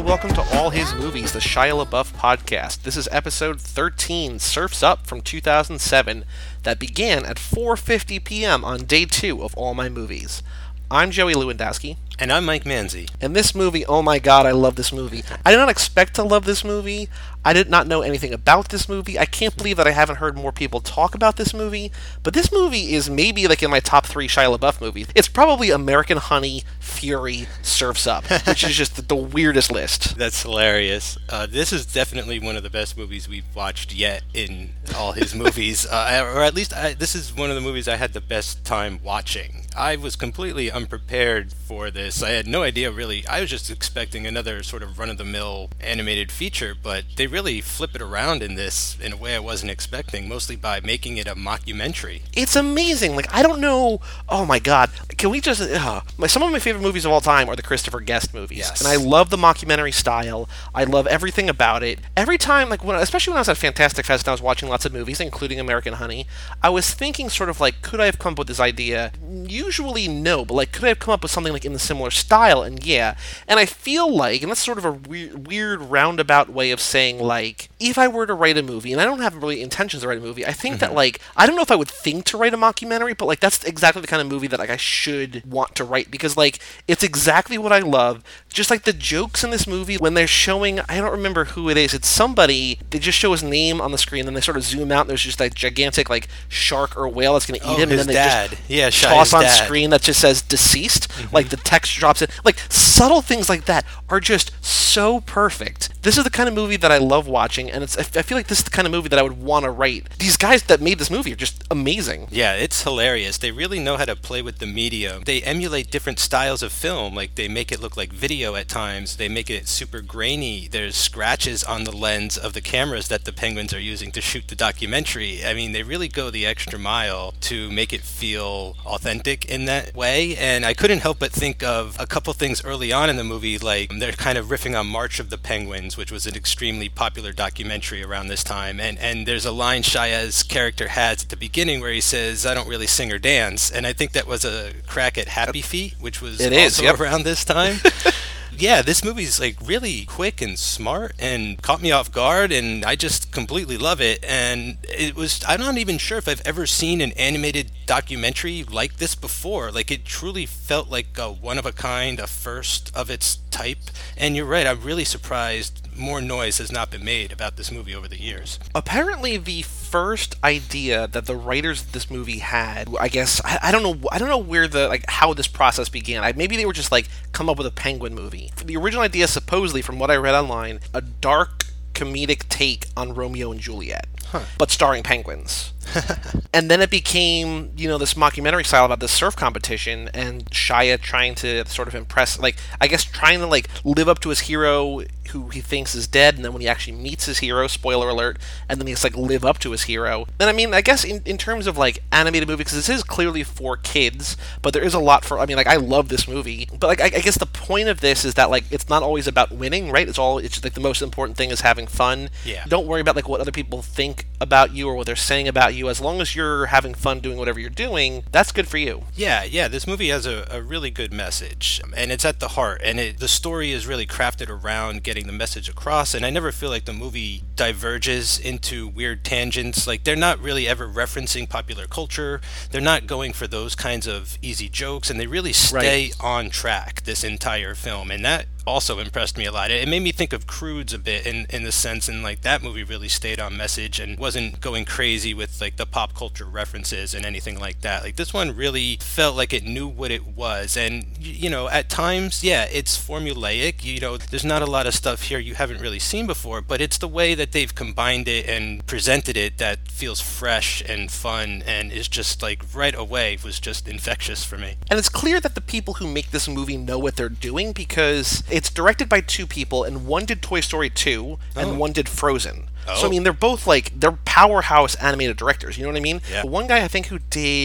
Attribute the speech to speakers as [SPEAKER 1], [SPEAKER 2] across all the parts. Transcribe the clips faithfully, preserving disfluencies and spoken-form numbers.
[SPEAKER 1] welcome to All His Movies, the Shia LaBeouf podcast. This is episode thirteen, Surf's Up from two thousand seven, that began at four fifty p.m. on day two of All My Movies. I'm Joey Lewandowski.
[SPEAKER 2] And I'm Mike Manzi.
[SPEAKER 1] And this movie, oh my god, I love this movie. I did not expect to love this movie. I did not know anything about this movie. I can't believe that I haven't heard more people talk about this movie. But this movie is maybe like in my top three Shia LaBeouf movies. It's probably American Honey, Fury, Surf's Up, which is just the weirdest list.
[SPEAKER 2] That's hilarious. Uh, this is definitely one of the best movies we've watched yet in all his movies. Uh, or at least I, this is one of the movies I had the best time watching. I was completely unprepared for this. I had no idea really. I was just expecting another sort of run-of-the-mill animated feature, but they really flip it around in this in a way I wasn't expecting, mostly by making it a mockumentary.
[SPEAKER 1] It's amazing. Like, I don't know. Oh my god. Can we just... Uh, my, some of my favorite movies of all time are the Christopher Guest movies.
[SPEAKER 2] Yes.
[SPEAKER 1] And I love the mockumentary style. I love everything about it. Every time, like, when, especially when I was at Fantastic Fest and I was watching lots of movies, including American Honey, I was thinking sort of like, could I have come up with this idea? Usually no, but like, could I have come up with something like in the similar style? And yeah. And I feel like, and that's sort of a weird, weird roundabout way of saying, like, if I were to write a movie, and I don't have really intentions to write a movie, I think mm-hmm. that, like, I don't know if I would think to write a mockumentary, but, like, that's exactly the kind of movie that, like, I should want to write, because, like, it's exactly what I love. Just, like, the jokes in this movie, when they're showing, I don't remember who it is, it's somebody, they just show his name on the screen, and they sort of zoom out, and there's just that gigantic, like, shark or whale that's going to eat
[SPEAKER 2] oh,
[SPEAKER 1] him, and
[SPEAKER 2] his
[SPEAKER 1] then they
[SPEAKER 2] dad.
[SPEAKER 1] just
[SPEAKER 2] yeah,
[SPEAKER 1] toss on
[SPEAKER 2] dad.
[SPEAKER 1] screen that just says deceased, mm-hmm. like, the text drops in. Like, subtle things like that are just so perfect. This is the kind of movie that I love watching, and it's I feel like this is the kind of movie that I would want to write. These guys that made this movie are just amazing.
[SPEAKER 2] Yeah, it's hilarious. They really know how to play with the medium. They emulate different styles of film. Like, they make it look like video at times. They make it super grainy. There's scratches on the lens of the cameras that the Penguins are using to shoot the documentary. I mean, they really go the extra mile to make it feel authentic in that way. And I couldn't help but think of a couple things early on in the movie, like they're kind of riffing on March of the Penguins, which was an extremely popular documentary around this time. And and there's a line Shia's character has at the beginning where he says, "I don't really sing or dance." And I think that was a crack at Happy Feet, which was
[SPEAKER 1] it
[SPEAKER 2] also
[SPEAKER 1] is, yep.
[SPEAKER 2] around this time. Yeah, this movie's like really quick and smart and caught me off guard, and I just completely love it. And it was, I'm not even sure if I've ever seen an animated documentary like this before. Like, it truly felt like a one of a kind, a first of its type. And you're right, I'm really surprised more noise has not been made about this movie over the years.
[SPEAKER 1] Apparently the first idea that the writers of this movie had, I guess, I, I don't know I don't know where the, like, how this process began. I, maybe they were just like, come up with a Penguin movie. The original idea, supposedly, from what I read online, a dark comedic take on Romeo and Juliet, huh. but starring penguins. And then it became, you know, this mockumentary style about this surf competition, and Shia trying to sort of impress, like, I guess trying to, like, live up to his hero who he thinks is dead, and then when he actually meets his hero, spoiler alert, and then he's like, live up to his hero. And I mean, I guess in, in terms of, like, animated movie, because this is clearly for kids, but there is a lot for, I mean, like, I love this movie, but, like, I, I guess the point of this is that, like, it's not always about winning, right? It's all, it's just, like, the most important thing is having fun.
[SPEAKER 2] Yeah.
[SPEAKER 1] Don't worry about, like, what other people think about you or what they're saying about you. As long as you're having fun doing whatever you're doing, that's good for you.
[SPEAKER 2] Yeah, yeah, this movie has a, a really good message, and it's at the heart, and it, the story is really crafted around getting the message across, and I never feel like the movie diverges into weird tangents. Like, they're not really ever referencing popular culture, they're not going for those kinds of easy jokes, and they really stay
[SPEAKER 1] right.
[SPEAKER 2] on track this entire film, and that also impressed me a lot. It made me think of Croods a bit in, in the sense, and like that movie really stayed on message and wasn't going crazy with like the pop culture references and anything like that. Like, this one really felt like it knew what it was, and you know, at times, yeah, it's formulaic. You know, there's not a lot of stuff here you haven't really seen before, but it's the way that they've combined it and presented it that feels fresh and fun, and is just like right away was just infectious for me.
[SPEAKER 1] And it's clear that the people who make this movie know what they're doing, because it's directed by two people, and one did Toy Story two, and
[SPEAKER 2] oh.
[SPEAKER 1] one did Frozen.
[SPEAKER 2] Oh.
[SPEAKER 1] So, I mean, they're both, like, they're powerhouse animated directors, you know what I mean?
[SPEAKER 2] Yeah.
[SPEAKER 1] One guy, I think, who did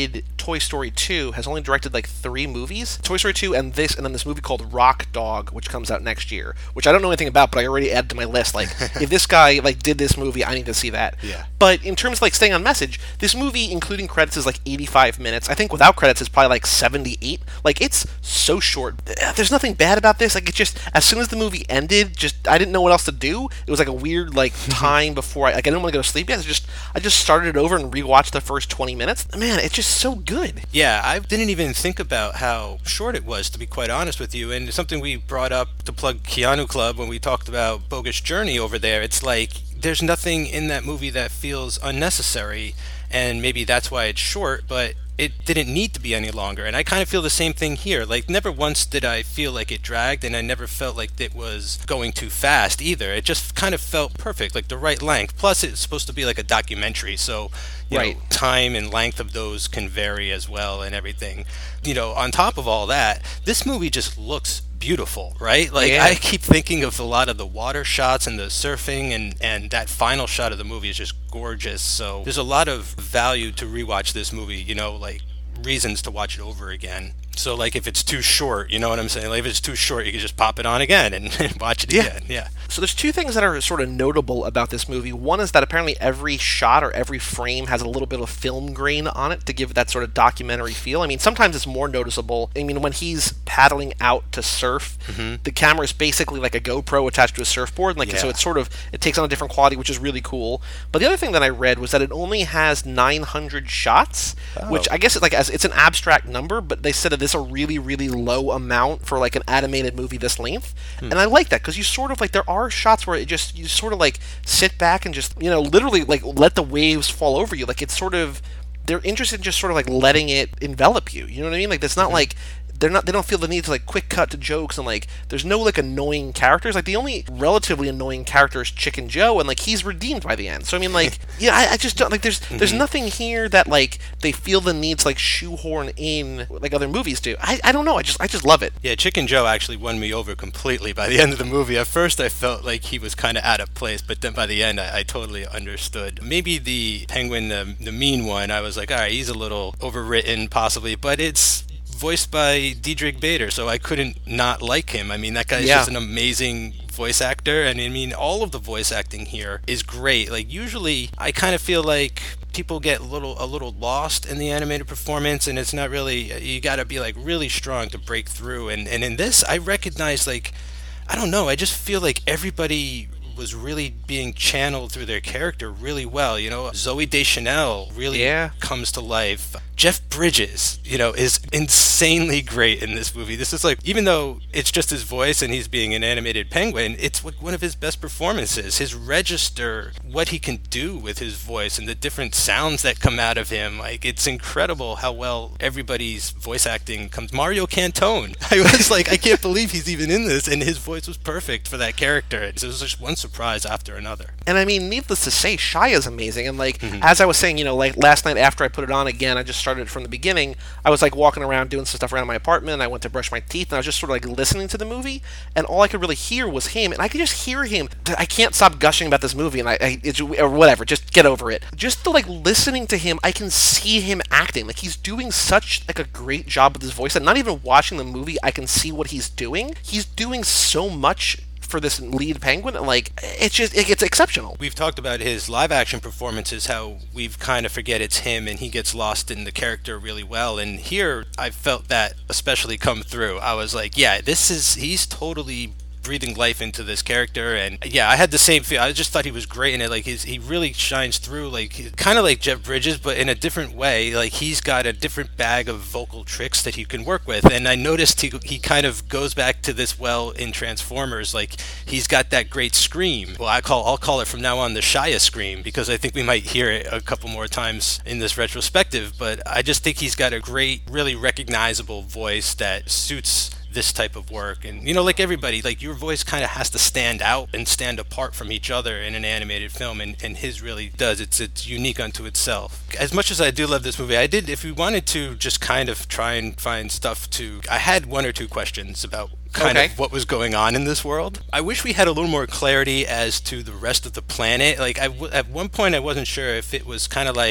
[SPEAKER 1] Toy Story two, has only directed like three movies. Toy Story two and this, and then this movie called Rock Dog, which comes out next year, which I don't know anything about, but I already added to my list. Like, if this guy like did this movie, I need to see that.
[SPEAKER 2] Yeah.
[SPEAKER 1] But in terms of like staying on message, this movie, including credits, is like eighty-five minutes. I think without credits, it's probably like seventy-eight. Like, it's so short. There's nothing bad about this. Like, it just, as soon as the movie ended, just I didn't know what else to do. It was like a weird like time before I like I didn't want to go to sleep yet. So just I just started it over and rewatched the first twenty minutes. Man, it's just so good.
[SPEAKER 2] Yeah, I didn't even think about how short it was, to be quite honest with you. And something we brought up to plug Keanu Club when we talked about Bogus Journey over there. It's like there's nothing in that movie that feels unnecessary, and maybe that's why it's short, but it didn't need to be any longer. And I kind of feel the same thing here. Like, never once did I feel like it dragged, and I never felt like it was going too fast either. It just kind of felt perfect, like the right length. Plus, it's supposed to be like a documentary, so you
[SPEAKER 1] right.
[SPEAKER 2] know, time and length of those can vary as well and everything. You know, on top of all that, this movie just looks beautiful, right? Like,
[SPEAKER 1] yeah.
[SPEAKER 2] I keep thinking of a lot of the water shots and the surfing, and and that final shot of the movie is just gorgeous. So there's a lot of value to rewatch this movie, you know, like reasons to watch it over again. So like if it's too short, you know what I'm saying? Like if it's too short, you can just pop it on again and watch it
[SPEAKER 1] yeah.
[SPEAKER 2] again. Yeah.
[SPEAKER 1] So there's two things that are sort of notable about this movie. One is that apparently every shot or every frame has a little bit of film grain on it to give it that sort of documentary feel. I mean, sometimes it's more noticeable. I mean, when he's paddling out to surf, mm-hmm. the camera is basically like a GoPro attached to a surfboard. Like, yeah. So it's sort of, it takes on a different quality, which is really cool. But the other thing that I read was that it only has nine hundred shots, oh. which I guess it's like, as it's an abstract number, but they said that this is a really, really low amount for like an animated movie this length. Hmm. And I like that because you sort of like, there are shots where it just, you sort of like sit back and just, you know, literally like let the waves fall over you. Like, it's sort of, they're interested in just sort of like letting it envelop you. You know what I mean? Like, it's not mm-hmm. like, they're not, they don't feel the need to like quick cut to jokes, and like there's no like annoying characters. Like, the only relatively annoying character is Chicken Joe, and like he's redeemed by the end. So I mean, like, yeah, I, I just don't like there's mm-hmm. there's nothing here that like they feel the need to like shoehorn in like other movies do. I, I don't know. I just I just love it.
[SPEAKER 2] Yeah, Chicken Joe actually won me over completely by the end of the movie. At first I felt like he was kind of out of place, but then by the end I, I totally understood. Maybe the penguin, the, the mean one, I was like, all right, he's a little overwritten possibly, but it's voiced by Diedrich Bader, so I couldn't not like him. I mean, that guy's yeah. just an amazing voice actor, and I mean, all of the voice acting here is great. Like, usually I kind of feel like people get a little a little lost in the animated performance, and it's not really, you gotta be like really strong to break through, and, and in this I recognize, like, I don't know, I just feel like everybody was really being channeled through their character really well. You know, Zoe Deschanel really
[SPEAKER 1] yeah.
[SPEAKER 2] comes to life. Jeff Bridges, you know, is insanely great in this movie. This is like, even though it's just his voice and he's being an animated penguin, it's like one of his best performances. His register, what he can do with his voice and the different sounds that come out of him, like, it's incredible how well everybody's voice acting comes. Mario Cantone, I was like, I can't believe he's even in this, and his voice was perfect for that character. So it was just one surprise after another.
[SPEAKER 1] And I mean, needless to say, Shia's amazing. And like,
[SPEAKER 2] mm-hmm.
[SPEAKER 1] as I was saying, you know, like last night after I put it on again, I just started from the beginning. I was like walking around doing some stuff around my apartment. I went to brush my teeth, and I was just sort of like listening to the movie, and all I could really hear was him, and I could just hear him. I can't stop gushing about this movie, and I, I it's, or whatever, just get over it. Just the like listening to him, I can see him acting. Like, he's doing such like a great job with his voice, and not even watching the movie, I can see what he's doing. He's doing so much for this lead penguin, and like, it's just it, it's exceptional.
[SPEAKER 2] We've talked about his live action performances, how we've kind of forget it's him and he gets lost in the character really well, and here I felt that especially come through. I was like, yeah, this is he's totally breathing life into this character, and yeah, I had the same feel. I just thought he was great in it. Like, his, he really shines through, like kind of like Jeff Bridges, but in a different way. Like, he's got a different bag of vocal tricks that he can work with, and I noticed he he kind of goes back to this well in Transformers. Like, he's got that great scream. Well, I call I'll call it from now on the Shia scream, because I think we might hear it a couple more times in this retrospective. But I just think he's got a great, really recognizable voice that suits this type of work. And, you know, like everybody, like, your voice kind of has to stand out and stand apart from each other in an animated film, and, and his really does. It's it's unique unto itself. As much as I do love this movie, I did, if we wanted to just kind of try and find stuff to, I had one or two questions about kind
[SPEAKER 1] okay.
[SPEAKER 2] of what was going on in this world. I wish we had a little more clarity as to the rest of the planet. Like, I w- at one point I wasn't sure if it was kind of like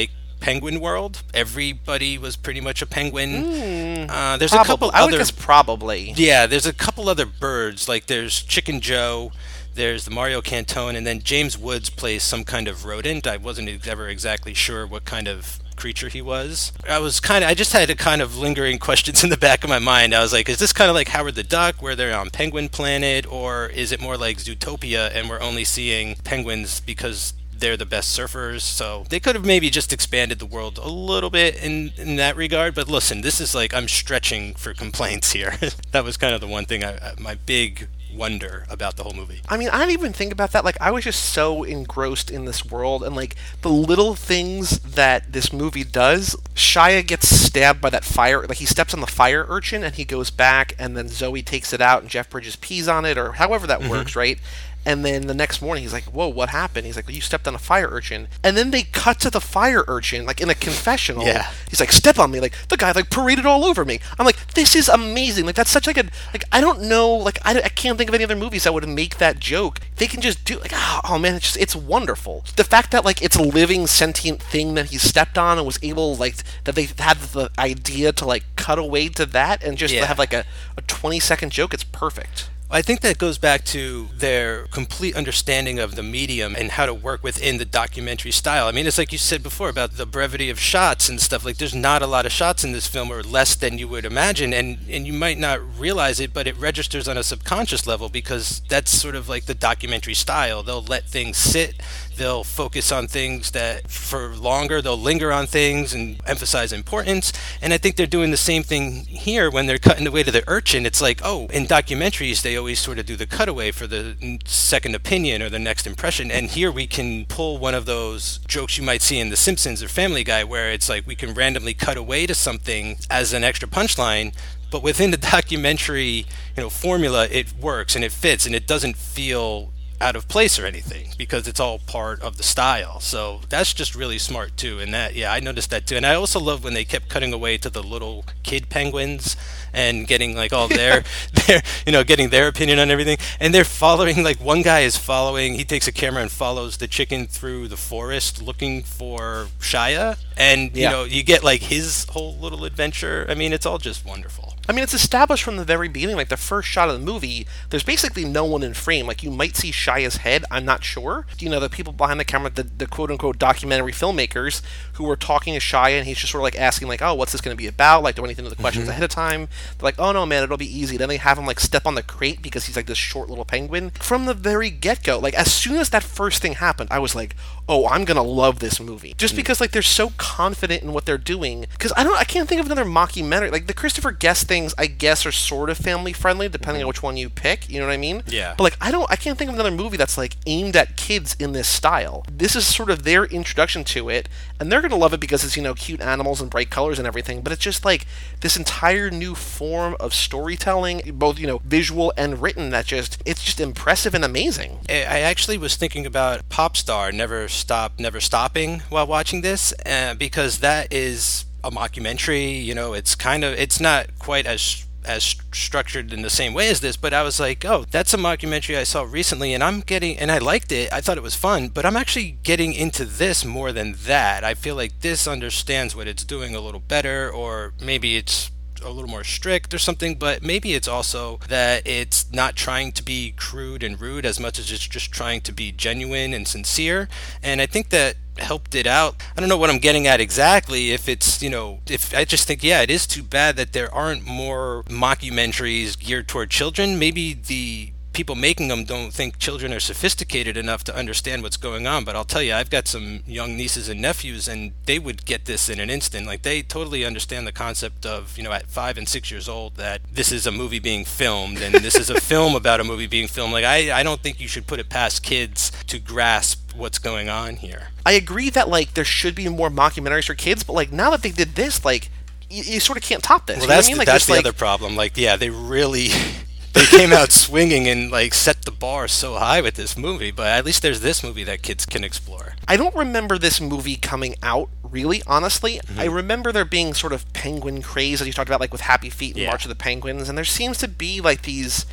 [SPEAKER 2] penguin world. Everybody was pretty much a penguin.
[SPEAKER 1] Mm,
[SPEAKER 2] uh, there's
[SPEAKER 1] probably.
[SPEAKER 2] a couple
[SPEAKER 1] I would
[SPEAKER 2] other
[SPEAKER 1] guess probably.
[SPEAKER 2] yeah, there's a couple other birds. Like there's Chicken Joe, there's the Mario Cantone, and then James Woods plays some kind of rodent. I wasn't ex- ever exactly sure what kind of creature he was. I was kind of, I just had a kind of lingering questions in the back of my mind. I was like, is this kind of like Howard the Duck, where they're on Penguin Planet, or is it more like Zootopia, and we're only seeing penguins because they're the best surfers? So they could have maybe just expanded the world a little bit in in that regard. But listen, this is like, I'm stretching for complaints here. That was kind of the one thing I, I my big wonder about the whole movie.
[SPEAKER 1] I mean, I didn't even think about that. Like, I was just so engrossed in this world and, like, the little things that this movie does. Shia gets stabbed by that fire, like, he steps on the fire urchin and he goes back, and then Zoe takes it out and Jeff Bridges pees on it, or however that mm-hmm. works, right? And then the next morning, he's like, whoa, what happened? He's like, well, you stepped on a fire urchin. And then they cut to the fire urchin, like in a confessional.
[SPEAKER 2] Yeah.
[SPEAKER 1] He's like, step on me. Like, the guy, like, paraded all over me. I'm like, this is amazing. Like, that's such, like, a, like, I don't know, like, I, I can't think of any other movies that would make that joke. They can just do, like, oh, oh man, it's just, it's wonderful. The fact that, like, it's a living, sentient thing that he stepped on and was able, like, that they had the idea to, like, cut away to that and just
[SPEAKER 2] yeah.
[SPEAKER 1] have, like, a, a twenty-second joke, it's perfect.
[SPEAKER 2] I think that goes back to their complete understanding of the medium and how to work within the documentary style. I mean, it's like you said before about the brevity of shots and stuff. Like, there's not a lot of shots in this film, or less than you would imagine, and, and you might not realize it, but it registers on a subconscious level because that's sort of like the documentary style. They'll let things sit. They'll focus on things that for longer, they'll linger on things and emphasize importance. And I think they're doing the same thing here when they're cutting away to the urchin. It's like, oh, in documentaries, they always sort of do the cutaway for the second opinion or the next impression. And here we can pull one of those jokes you might see in The Simpsons or Family Guy, where it's like we can randomly cut away to something as an extra punchline. But within the documentary, you know, formula, it works and it fits and it doesn't feel out of place or anything because it's all part of the style. So that's just really smart too. And that, yeah, I noticed that too. And I also love when they kept cutting away to the little kid penguins and getting like all their, their, you know, getting their opinion on everything. And they're following, like one guy is following, he takes a camera and follows the chicken through the forest looking for Shia. And, you
[SPEAKER 1] yeah.
[SPEAKER 2] know, you get like his whole little adventure. I mean, it's all just wonderful.
[SPEAKER 1] I mean, it's established from the very beginning, like the first shot of the movie, there's basically no one in frame. Like, you might see Shia's head, I'm not sure. You know, the people behind the camera, the, the quote-unquote documentary filmmakers who were talking to Shia, and he's just sort of like asking, like, oh, what's this going to be about? Like, do anything to the questions mm-hmm. ahead of time? They're like, oh, no, man, it'll be easy. Then they have him, like, step on the crate because he's, like, this short little penguin. From the very get-go, like, as soon as that first thing happened, I was like, oh, I'm going to love this movie. Just mm. because, like, they're so confident in what they're doing. Because I don't, I can't think of another mockumentary. Like, the Christopher Guest things, I guess, are sort of family friendly depending on which one you pick, you know what I mean?
[SPEAKER 2] Yeah.
[SPEAKER 1] But like I don't I can't think of another movie that's like aimed at kids in this style. This is sort of their introduction to it, and they're gonna love it because it's, you know, cute animals and bright colors and everything, but it's just like this entire new form of storytelling, both, you know, visual and written, that just it's just impressive and amazing.
[SPEAKER 2] I actually was thinking about Popstar, Never Stop Never Stopping, while watching this, uh, because that is a mockumentary. You know, it's kind of it's not quite as as structured in the same way as this, but I was like, oh, that's a mockumentary I saw recently, and I'm getting, and I liked it, I thought it was fun, but I'm actually getting into this more than that. I feel like this understands what it's doing a little better, or maybe it's a little more strict or something, but maybe it's also that it's not trying to be crude and rude as much as it's just trying to be genuine and sincere. And I think that helped it out. I don't know what I'm getting at exactly, if it's, you know, if I just think, yeah, it is too bad that there aren't more mockumentaries geared toward children. Maybe the people making them don't think children are sophisticated enough to understand what's going on, but I'll tell you, I've got some young nieces and nephews, and they would get this in an instant. Like, they totally understand the concept of, you know, at five and six years old, that this is a movie being filmed, and this is a film about a movie being filmed. Like, I, I don't think you should put it past kids to grasp what's going on here.
[SPEAKER 1] I agree that, like, there should be more mockumentaries for kids, but, like, now that they did this, like, you, you sort of can't top this.
[SPEAKER 2] Well,
[SPEAKER 1] you know
[SPEAKER 2] that's
[SPEAKER 1] what I mean?
[SPEAKER 2] the,
[SPEAKER 1] Like,
[SPEAKER 2] that's
[SPEAKER 1] just,
[SPEAKER 2] the
[SPEAKER 1] like,
[SPEAKER 2] other problem. Like, yeah, they really... they came out swinging and like set the bar so high with this movie, but at least there's this movie that kids can explore.
[SPEAKER 1] I don't remember this movie coming out, really, honestly. Mm-hmm. I remember there being sort of penguin craze, as you talked about, like with Happy Feet and
[SPEAKER 2] yeah.
[SPEAKER 1] March of the Penguins, and there seems to be like these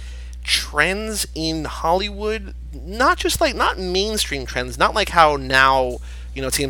[SPEAKER 1] trends in Hollywood, not just like, not mainstream trends, not like how now, you know, it seems like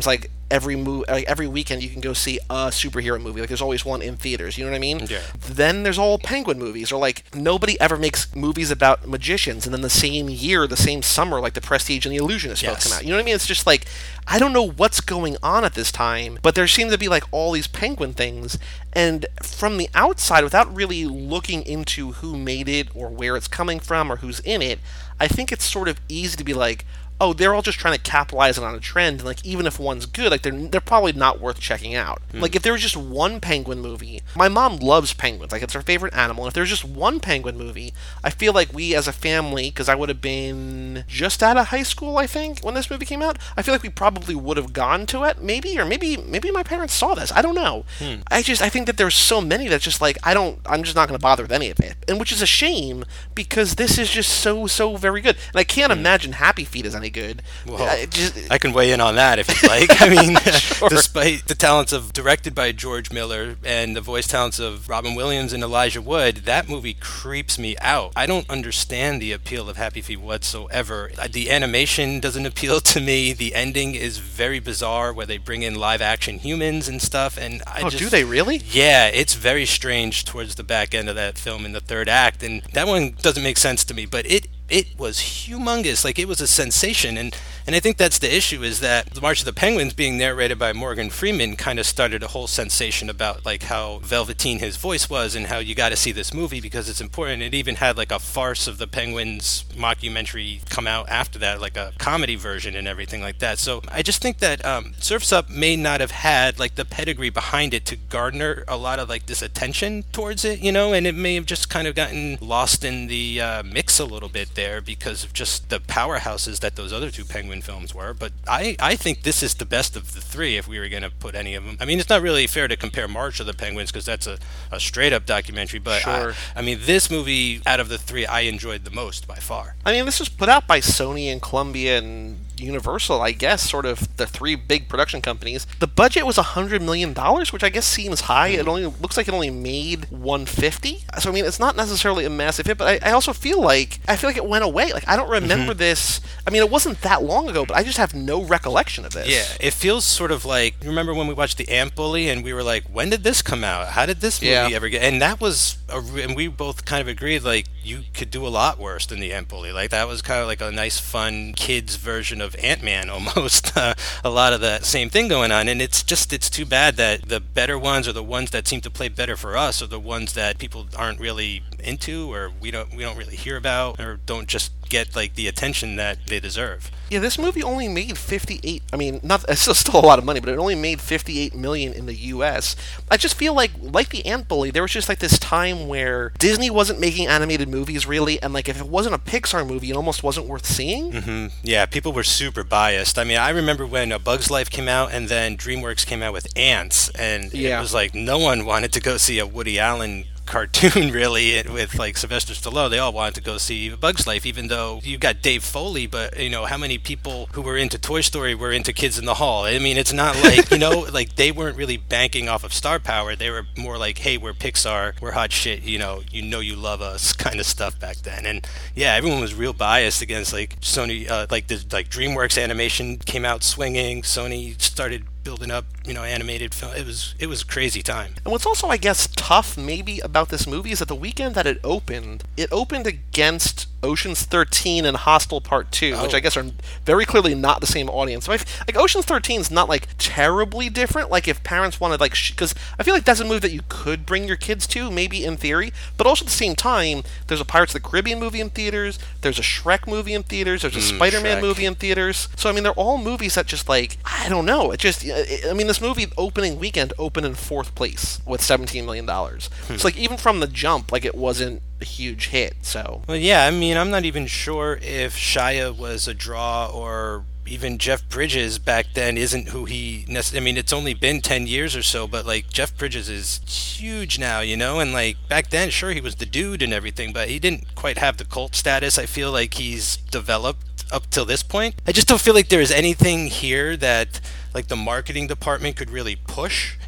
[SPEAKER 1] every mo- like every weekend you can go see a superhero movie. Like there's always one in theaters. You know what I mean?
[SPEAKER 2] Yeah.
[SPEAKER 1] Then there's all Penguin movies, or like nobody ever makes movies about magicians, and then the same year, the same summer, like The Prestige and The Illusionist both
[SPEAKER 2] Yes.
[SPEAKER 1] come out. You know what I mean? It's just like I don't know what's going on at this time, but there seem to be like all these Penguin things, and from the outside, without really looking into who made it or where it's coming from or who's in it, I think it's sort of easy to be like, oh, they're all just trying to capitalize on a trend, and like even if one's good, like they're they're probably not worth checking out. Mm. Like if there was just one Penguin movie, my mom loves penguins, like it's her favorite animal. And if there was just one Penguin movie, I feel like we as a family, because I would have been just out of high school, I think, when this movie came out, I feel like we probably would have gone to it, maybe, or maybe maybe my parents saw this. I don't know. Hmm. I just I think that there's so many that's just like I don't I'm just not going to bother with any of it, and which is a shame because this is just so so very good, and I can't hmm. imagine Happy Feet is any good.
[SPEAKER 2] Well, I, just, I can weigh in on that if you'd like. I mean, sure. Despite the talents of directed by George Miller and the voice talents of Robin Williams and Elijah Wood, that movie creeps me out. I don't understand the appeal of Happy Feet whatsoever. The animation doesn't appeal to me. The ending is very bizarre, where they bring in live action humans and stuff. And I
[SPEAKER 1] oh,
[SPEAKER 2] just,
[SPEAKER 1] do they really?
[SPEAKER 2] Yeah, it's very strange towards the back end of that film in the third act, and that one doesn't make sense to me. But it. It was humongous, like it was a sensation, and, and I think that's the issue, is that The March of the Penguins being narrated by Morgan Freeman kind of started a whole sensation about like how velveteen his voice was and how you got to see this movie because it's important. It even had like a Farce of the Penguins mockumentary come out after that, like a comedy version and everything like that. So I just think that um, Surf's Up may not have had like the pedigree behind it to garner a lot of like this attention towards it, you know, and it may have just kind of gotten lost in the uh, mix a little bit there. There because of just the powerhouses that those other two Penguin films were. But I, I think this is the best of the three if we were going to put any of them. I mean, it's not really fair to compare March of the Penguins because that's a, a straight up documentary, but
[SPEAKER 1] sure.
[SPEAKER 2] I, I mean, this movie out of the three I enjoyed the most by far.
[SPEAKER 1] I mean, this was put out by Sony and Columbia and Universal, I guess, sort of the three big production companies. The budget was one hundred million dollars, which I guess seems high. Mm. It only looks like it only made one hundred fifty. So I mean, it's not necessarily a massive hit, but I, I also feel like I feel like it went away. Like I don't remember mm-hmm. this. I mean, it wasn't that long ago, but I just have no recollection of this.
[SPEAKER 2] Yeah, it feels sort of like, you remember when we watched The Ant Bully and we were like, when did this come out? How did this movie
[SPEAKER 1] yeah.
[SPEAKER 2] ever get? And that was, a, and we both kind of agreed, like, you could do a lot worse than The Ant Bully. Like, that was kind of like a nice, fun kids version of Ant-Man almost. Most uh, a lot of that same thing going on, and it's just it's too bad that the better ones or the ones that seem to play better for us are the ones that people aren't really into or we don't we don't really hear about or don't just get like the attention that they deserve.
[SPEAKER 1] Yeah, this movie only made fifty-eight. I mean, not it's still, still a lot of money, but it only made fifty-eight million in the U S. I just feel like, like The Ant Bully, there was just like this time where Disney wasn't making animated movies really, and like if it wasn't a Pixar movie, it almost wasn't worth seeing.
[SPEAKER 2] Mm-hmm. Yeah, people were super biased. I mean, I remember when A Bug's Life came out, and then DreamWorks came out with Ants, and
[SPEAKER 1] yeah.
[SPEAKER 2] it was like no one wanted to go see a Woody Allen cartoon really with like Sylvester Stallone. They all wanted to go see Bug's Life, even though you got Dave Foley, but you know how many people who were into Toy Story were into Kids in the Hall. I mean, it's not like, you know, like they weren't really banking off of star power. They were more like, hey, we're Pixar, we're hot shit, you know, you know you love us kind of stuff back then. And yeah, everyone was real biased against like Sony, uh, like the like DreamWorks animation came out swinging. Sony started building up, you know, animated film. It was it was a crazy time.
[SPEAKER 1] And what's also, I guess, tough maybe about this movie is that the weekend that it opened, it opened against Ocean's thirteen and Hostel Part two, oh. which I guess are very clearly not the same audience. So I, like Ocean's thirteen is not like terribly different. Like if parents wanted like, because sh- I feel like that's a movie that you could bring your kids to, maybe in theory, but also at the same time, there's a Pirates of the Caribbean movie in theaters, there's a Shrek movie in theaters, there's a mm, Spider-Man Shrek. movie in theaters. So I mean, they're all movies that just like, I don't know, it just, it, I mean, this movie opening weekend opened in fourth place with seventeen million dollars. Hmm. So like even from the jump, like it wasn't a huge hit. So
[SPEAKER 2] well, yeah, I mean, I'm not even sure if Shia was a draw or even Jeff Bridges back then isn't who he nec- I mean, it's only been ten years or so, but like Jeff Bridges is huge now, you know, and like back then, sure, he was the dude and everything, but he didn't quite have the cult status I feel like he's developed up till this point. I just don't feel like there is anything here that like the marketing department could really push,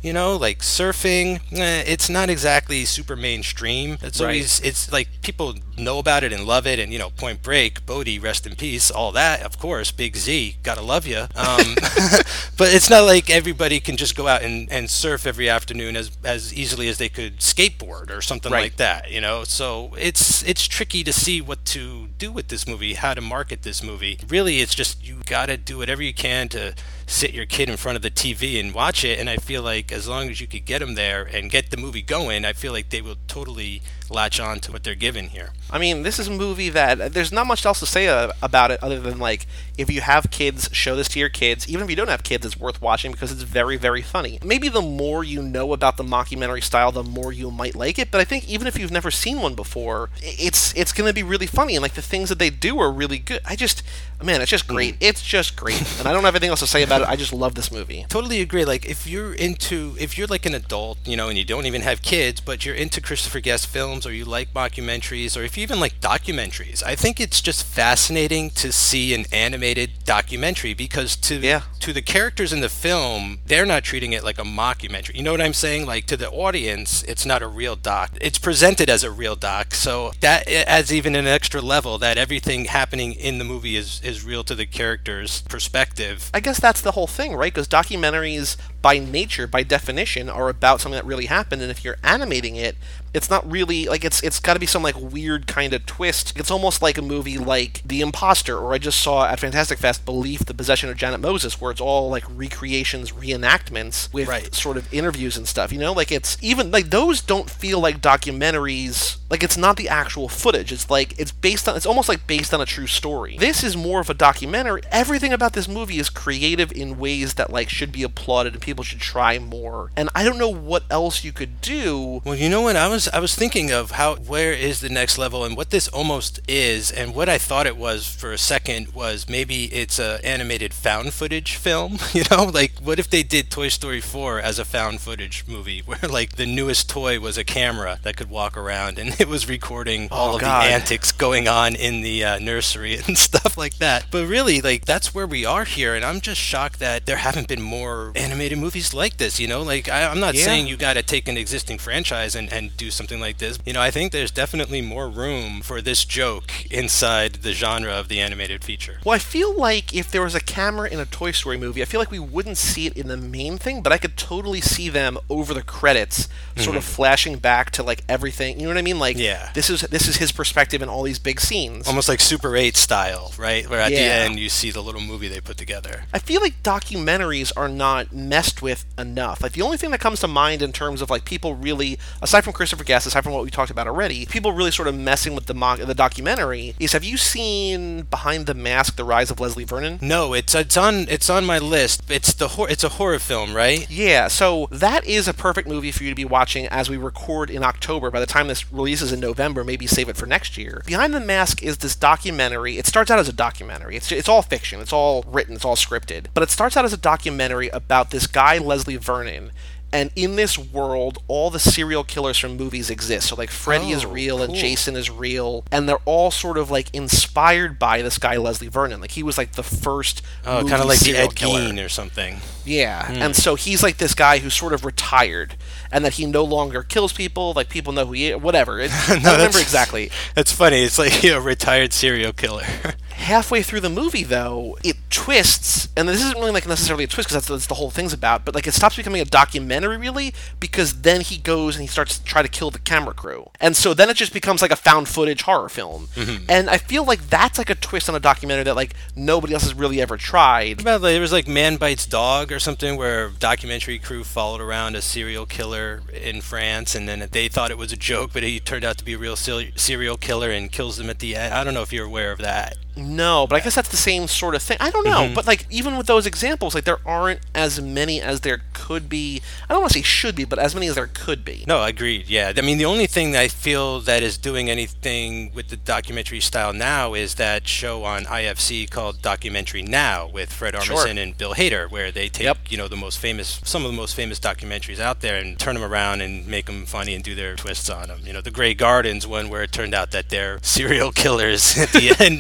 [SPEAKER 2] You know, like surfing, eh, it's not exactly super mainstream. It's
[SPEAKER 1] Right.
[SPEAKER 2] always, it's like people know about it and love it. And, you know, Point Break, Bodhi, rest in peace, all that, of course, Big Z, gotta love you. Um, but it's not like everybody can just go out and, and surf every afternoon as, as easily as they could skateboard or something
[SPEAKER 1] Right.
[SPEAKER 2] like that, you know? So it's, it's tricky to see what to do with this movie, how to market this movie. Really, it's just you gotta do whatever you can to sit your kid in front of the T V and watch it. And I feel like as long as you could get them there and get the movie going, I feel like they will totally latch on to what they're given here.
[SPEAKER 1] I mean, this is a movie that there's not much else to say uh, about it other than, like, if you have kids, show this to your kids. Even if you don't have kids, it's worth watching because it's very, very funny. Maybe the more you know about the mockumentary style, the more you might like it. But I think even if you've never seen one before, it's it's going to be really funny. And, like, the things that they do are really good. I just, man, it's just great. It's just great. And I don't have anything else to say about it. I just love this movie.
[SPEAKER 2] Totally agree. Like if you're into, if you're like an adult, you know, and you don't even have kids, but you're into Christopher Guest films, or you like mockumentaries, or if you even like documentaries, I think it's just fascinating to see an animated documentary because to
[SPEAKER 1] Yeah.
[SPEAKER 2] to the characters in the film, they're not treating it like a mockumentary. You know what I'm saying? Like to the audience, it's not a real doc. It's presented as a real doc, so that adds even an extra level that everything happening in the movie is is real to the characters' perspective.
[SPEAKER 1] I guess that's the whole thing, right? Because documentaries, by nature, by definition, are about something that really happened, and if you're animating it, it's not really like it's it's got to be some like weird kind of twist. It's almost like a movie like The Imposter, or I just saw at Fantastic Fest Belief: The Possession of Janet Moses, where it's all like recreations, reenactments with
[SPEAKER 2] Right.
[SPEAKER 1] sort of interviews and stuff. You know, like it's even like those don't feel like documentaries. Like it's not the actual footage. It's like it's based on. It's almost like based on a true story. This is more of a documentary. Everything about this movie is creative in ways that like should be applauded, and people should try more. And I don't know what else you could do.
[SPEAKER 2] Well, you know what? I was I was thinking of how where is the next level and what this almost is, and what I thought it was for a second was maybe it's a animated found footage film. You know, like what if they did Toy Story four as a found footage movie, where like the newest toy was a camera that could walk around and it was recording all
[SPEAKER 1] Oh,
[SPEAKER 2] of
[SPEAKER 1] God.
[SPEAKER 2] the antics going on in the uh, nursery and stuff like that. But really, like that's where we are here, and I'm just shocked that there haven't been more animated movies like this. You know, like I, I'm not
[SPEAKER 1] Yeah.
[SPEAKER 2] saying you got to take an existing franchise and, and do something like this. You know, I think there's definitely more room for this joke inside the genre of the animated feature.
[SPEAKER 1] Well, I feel like if there was a camera in a Toy Story movie, I feel like we wouldn't see it in the main thing, but I could totally see them over the credits, sort of flashing back to like everything. You know what I mean? Like,
[SPEAKER 2] Yeah.
[SPEAKER 1] this is this is his perspective in all these big scenes.
[SPEAKER 2] Almost like Super eight style, right? Where at the
[SPEAKER 1] Yeah.
[SPEAKER 2] end you see the little movie they put together.
[SPEAKER 1] I feel like documentaries are not messed with enough. Like the only thing that comes to mind in terms of like people really, aside from Christopher Guest, aside from what we talked about already, people really sort of messing with the mo- the documentary is, have you seen Behind the Mask: The Rise of Leslie Vernon?
[SPEAKER 2] No, it's it's on it's on my list. It's the hor- it's a horror film, right?
[SPEAKER 1] Yeah, so that is a perfect movie for you to be watching as we record in October. By the time this releases in November, maybe save it for next year. Behind the Mask is this documentary. It starts out as a documentary. It's it's all fiction. It's all written. It's all scripted. But it starts out as a documentary about this guy, Leslie Vernon. And in this world, all the serial killers from movies exist. So, like, Freddy is
[SPEAKER 2] Oh,
[SPEAKER 1] real and
[SPEAKER 2] cool.
[SPEAKER 1] Jason is real. And they're all sort of, like, inspired by this guy, Leslie Vernon. Like, he was, like, the first
[SPEAKER 2] Oh,
[SPEAKER 1] movie
[SPEAKER 2] kind of like the
[SPEAKER 1] serial
[SPEAKER 2] Ed
[SPEAKER 1] killer.
[SPEAKER 2] Gein or something.
[SPEAKER 1] Yeah, and so he's like this guy who's sort of retired, and that he no longer kills people. Like people know who he is, whatever. It, I don't remember
[SPEAKER 2] that's-
[SPEAKER 1] exactly.
[SPEAKER 2] That's funny. It's like, you know, retired serial killer.
[SPEAKER 1] Halfway through the movie, though, it twists, and this isn't really like necessarily a twist because that's, that's the whole thing's about. But like, it stops becoming a documentary really because then he goes and he starts to try to kill the camera crew, and so then it just becomes like a found footage horror film. And I feel like that's like a twist on a documentary that like nobody else has really ever tried.
[SPEAKER 2] About like, there was like Man Bites Dog or something where a documentary crew followed around a serial killer in France, and then they thought it was a joke, but he turned out to be a real ser- serial killer and kills them at the end. I don't know if you're aware of that.
[SPEAKER 1] No, but I guess that's the same sort of thing. I don't know, but like even with those examples, like there aren't as many as there could be. I don't want to say should be, but as many as there could be.
[SPEAKER 2] No, agreed. Yeah, I mean the only thing that I feel that is doing anything with the documentary style now is that show on I F C called Documentary Now with Fred Armisen
[SPEAKER 1] Sure.
[SPEAKER 2] and Bill Hader, where they take
[SPEAKER 1] Yep.
[SPEAKER 2] you know the most famous, some of the most famous documentaries out there and turn them around and make them funny and do their twists on them. You know, the Grey Gardens one where it turned out that they're serial killers at the end. Like that's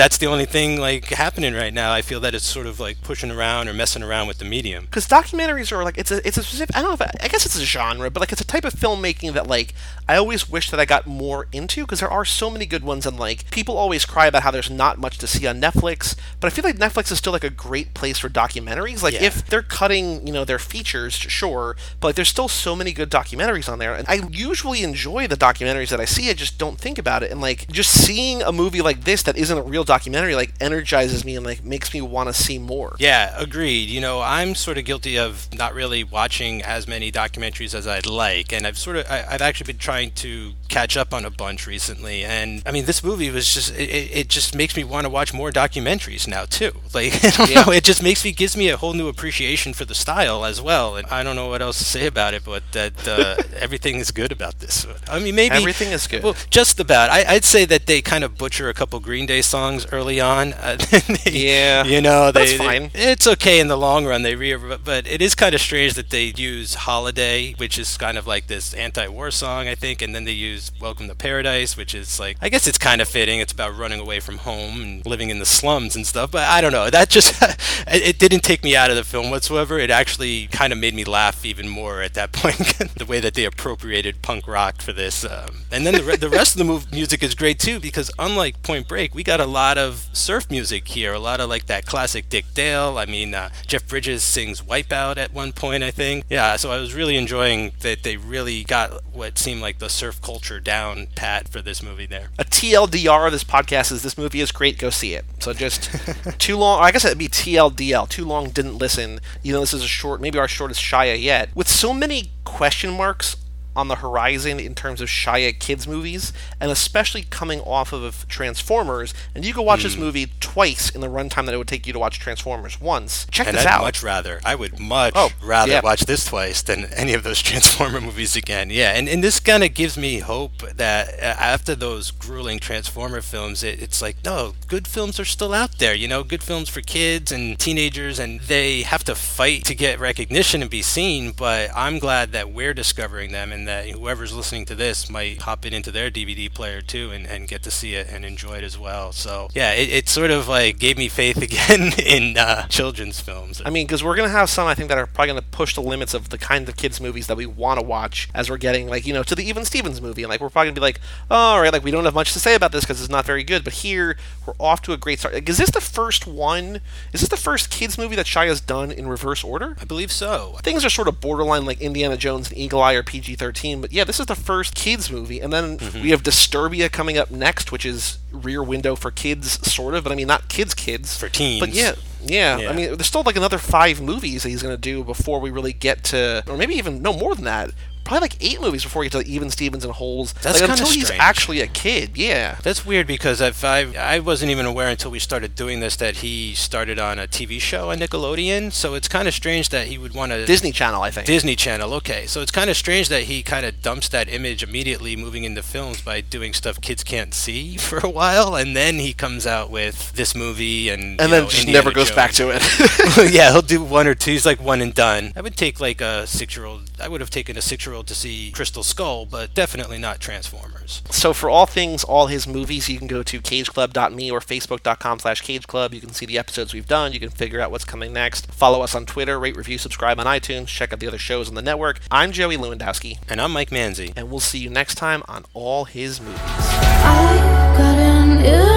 [SPEAKER 2] that's the only thing like happening right now. I feel that it's sort of like pushing around or messing around with the medium.
[SPEAKER 1] Because documentaries are like it's a it's a specific I don't know if I, I guess it's a genre, but like it's a type of filmmaking that like I always wish that I got more into because there are so many good ones and like people always cry about how there's not much to see on Netflix, but I feel like Netflix is still like a great place for documentaries. Like
[SPEAKER 2] Yeah.
[SPEAKER 1] if they're cutting you know their features, sure, but like, there's still so many good documentaries on there, and I usually enjoy the documentaries that I see. I just don't think about it, and like just seeing a movie like this that isn't a real documentary like energizes me and like makes me want to see more.
[SPEAKER 2] Yeah, agreed. You know, I'm sort of guilty of not really watching as many documentaries as I'd like, and I've sort of, I, I've actually been trying to catch up on a bunch recently. And I mean, this movie was just, it, it just makes me want to watch more documentaries now too. Like, I don't
[SPEAKER 1] Yeah.
[SPEAKER 2] know, it just makes me, gives me a whole new appreciation for the style as well. And I don't know what else to say about it, but that uh, everything is good about this. I mean, maybe
[SPEAKER 1] Everything is good.
[SPEAKER 2] Well, just about. I, I'd say that they kind of butcher a couple Green Day songs early on. Uh, they,
[SPEAKER 1] Yeah,
[SPEAKER 2] you know, they,
[SPEAKER 1] that's fine.
[SPEAKER 2] They, it's okay in the long run. They re, but it is kind of strange that they use "Holiday," which is kind of like this anti-war song, I think, and then they use "Welcome to Paradise," which is like, I guess it's kind of fitting. It's about running away from home and living in the slums and stuff. But I don't know. That just it, it didn't take me out of the film whatsoever. It actually kind of made me laugh even more at that point. The way that they appropriated punk rock for this, um, and then the re- the rest of the move music is great too, because unlike Point Break, we got a lot of surf music here, a lot of like that classic Dick Dale. I mean, uh, Jeff Bridges sings "Wipeout" at one point, I think. Yeah, so I was really enjoying that they really got what seemed like the surf culture down pat for this movie there.
[SPEAKER 1] A T L D R of this podcast is this movie is great, go see it. So just too long, I guess it'd be T L D L, too long didn't listen. You know, this is a short, maybe our shortest Shia yet. With so many question marks on the horizon in terms of Shia kids movies, and especially coming off of Transformers, and you could watch mm. this movie twice in the runtime that it would take you to watch Transformers once. Check
[SPEAKER 2] and
[SPEAKER 1] this
[SPEAKER 2] I'd
[SPEAKER 1] out.
[SPEAKER 2] much rather, I would much
[SPEAKER 1] oh,
[SPEAKER 2] rather
[SPEAKER 1] yeah.
[SPEAKER 2] watch this twice than any of those Transformer movies again. Yeah, and, and this kind of gives me hope that uh, after those grueling Transformer films, it, it's like, no, good films are still out there, you know, good films for kids and teenagers, and they have to fight to get recognition and be seen, but I'm glad that we're discovering them, and that whoever's listening to this might hop it into their D V D player too and, and get to see it and enjoy it as well. So yeah, it, it sort of like gave me faith again in uh, children's films.
[SPEAKER 1] I mean, because we're going to have some, I think, that are probably going to push the limits of the kind of kids movies that we want to watch as we're getting, like, you know, to the Even Stevens movie. And, like, we're probably going to be like, oh, all right, like, we don't have much to say about this because it's not very good. But here, we're off to a great start. Like, is this the first one? Is this the first kids movie that Shia's done in reverse order?
[SPEAKER 2] I believe so.
[SPEAKER 1] Things are sort of borderline like Indiana Jones and Eagle Eye or P G thirteen. But, yeah, this is the first kids movie. And then mm-hmm. we have Disturbia coming up next, which is Rear Window for kids, sort of. But, I mean, not kids kids.
[SPEAKER 2] For teens.
[SPEAKER 1] But, yeah. Yeah,
[SPEAKER 2] yeah,
[SPEAKER 1] I mean, there's still like another five movies that he's going to do before we really get to, or maybe even no more than that. Probably like eight movies before we get to Even Stevens and Holes.
[SPEAKER 2] That's
[SPEAKER 1] like,
[SPEAKER 2] kind of
[SPEAKER 1] until
[SPEAKER 2] strange.
[SPEAKER 1] He's actually a kid. Yeah,
[SPEAKER 2] that's weird because if I I wasn't even aware until we started doing this that he started on a T V show on Nickelodeon. So it's kind of strange that he would want to
[SPEAKER 1] Disney Channel, I think.
[SPEAKER 2] Disney Channel. Okay, so it's kind of strange that he kind of dumps that image immediately, moving into films by doing stuff kids can't see for a while, and then he comes out with this movie and
[SPEAKER 1] and
[SPEAKER 2] you
[SPEAKER 1] then
[SPEAKER 2] know,
[SPEAKER 1] just
[SPEAKER 2] Indiana
[SPEAKER 1] never goes
[SPEAKER 2] Jones.
[SPEAKER 1] back to it.
[SPEAKER 2] Yeah, he'll do one or two. He's like one and done. I would take like a six-year-old. I would have taken a six-year-old to see Crystal Skull, but definitely not Transformers.
[SPEAKER 1] So for all things, all his movies, you can go to cage club dot me or facebook.com slash cageclub. You can see the episodes we've done. You can figure out what's coming next. Follow us on Twitter, rate, review, subscribe on iTunes. Check out the other shows on the network. I'm Joey Lewandowski.
[SPEAKER 2] And I'm Mike Manzi.
[SPEAKER 1] And we'll see you next time on All His Movies.
[SPEAKER 3] I got an